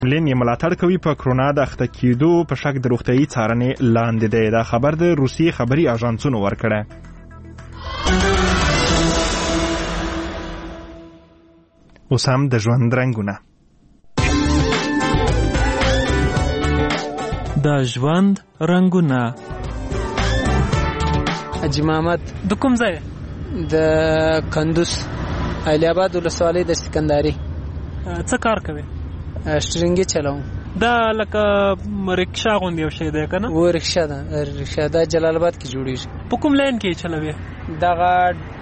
کرملین یې ملاتړ کوي په کرونا د اخته کېدو په شک د روغتیايي څارنې لاندې دی. دا خبر د روسیې خبري اژانسونو ورکړی. اوس هم د ژوند رنګونه. د ژوند رنګونه. حاجي محمد د کوم ځای؟ د کندوز علي آباد ولسوالۍ د سکندري. څه کار کوي؟ شټرنګي چلاوم. دا لکه رکشا غوندې یو شی دی که نه؟ و رکشا ده. رکشا دا جلال آباد کې جوړېږي. په کوم لاین کې چلوي؟ دغه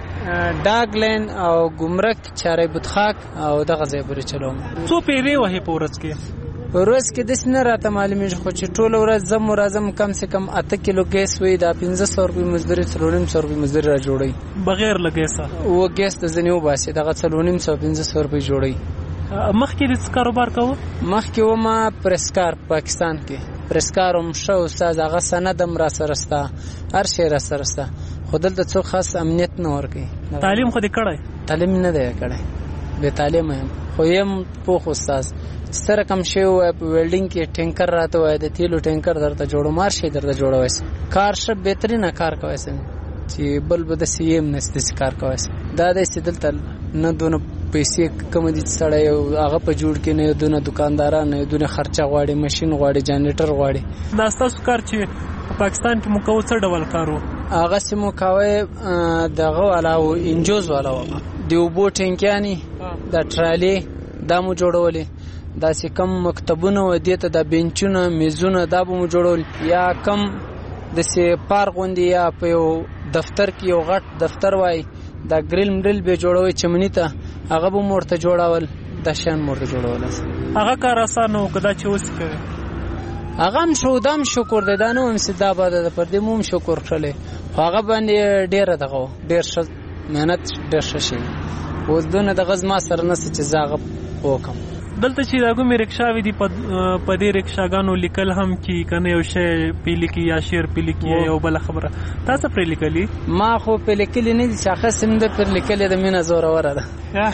ډاګ لین او ګمرک چارې بتخاک او دغه ځای پورې چلوم. څو پیرې وهې په ورځ کې؟ په ورځ کې داسې نه راته معلومېږي، خو چې ټوله ورځ زم و راځم کم سے کم 8 کیلو ګیس وي. دا 1500 روپۍ مزدوري 350 روپۍ مزدوري را جوړوي بغیر له ګیسه. و ګیس د ځینې وباسي دغه 450 روپۍ جوړوي. مخکې د څه کاروبار کوو؟ مخکې ومه پرسکار پاکستان کې پرسکار هم ښه استاد، هغه سند هم را سره شته، هر شی را سره شته، خو دلته څوک خاص امنیت نه ورکوي. تعلیم خو دې کړی؟ تعلیم نه دی کړی، بې تعلیمه یم، خو یم پوخ استاد. ستره کم شی ووایه په ویلډینګ کې ټینکر راته وایه د تیلو ټینکر درته جوړوم، هر شی درته جوړوی سم. کار ښه بهترینه کار کوی سم چې بل به داسې یم نه چې داسې کار کوی سم. دا دی چې دلته نه دونه پیسې کمه دي چې سړی هغه په جوړ کې نه یو دونه دکانداران نه یو دونه خرچه غواړي، ماشین غواړي، جانریټر غواړي. دا ستاسو کار چې په پاکستان کې مو کوو څه ډول کار و؟ هغسې مو کوی دغه والا و، انجوز والا و، د اوبو ټینکیانې، دا ټرالې دا مو جوړولې، داسې کم مکتبونه و دې ته دا بینچونه میزونه دا به مو جوړول، یا کم داسې پارک غوندې یا په یو دفتر کې یو غټ دفتر وای دا ګریل مریل به جوړوي چمنی ته، هغه به مو ورته جوړول، دا شیان مو ورته جوړول. هغه کار اسانه و که دا چې اوس کوي؟ هغه هم ښه دا هم شکر دی، دا نه وایم چې دا بده ده، پر دې مو هم شکر کړلی، خو هغه باندې ډېره دغه و، ډېر ښه محنت، ډېر ښه شی. اوس دونه دغه زما سره نشته چې زه هغه وکړم. دلته چې دا کومې رکشاوې دي په دې رکشاګانو لیکل هم کي که نه یو شی پې لیکي یا شعر پې لیکي یا یو بله خبره، تا څه پرې لیکلي؟ ما خو پې لیکلي نه دي چې اخس هم ده پرې لیکلې ده، مینه زوروره ده.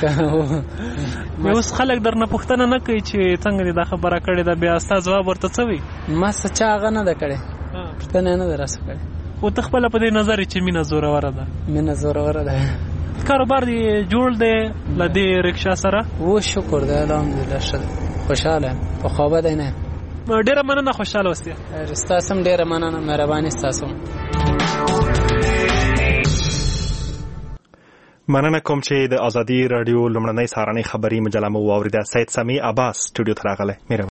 اوس خلک درنه پوښتنه نه کوي چې څنګه دې دا خبره کړې ده، بیا ستا ځواب ورته څه وي؟ ما څه چا هغه نه ده کړې، پوښتنه یې نه ده راسه کړې، خو ته خپله په دې نظر چې مینه زوروره ده. مینه زوروره ده. کاروبار دی جوړ دی له دې رکشا سره؟ و شکر دی الحمدلله ښه دی، خوشحاله یم، په خوابه دی نه یم. ډېره مننه، خوشحاله اوسې. ستاسو هم ډېره مننه، مهرباني ستاسو هم. مننه کوم چې د ازادي راډیو لومړنۍ سهارنۍ خبري مجله مو واورېده. سید سمیع عباس سټوډیو ته راغلی.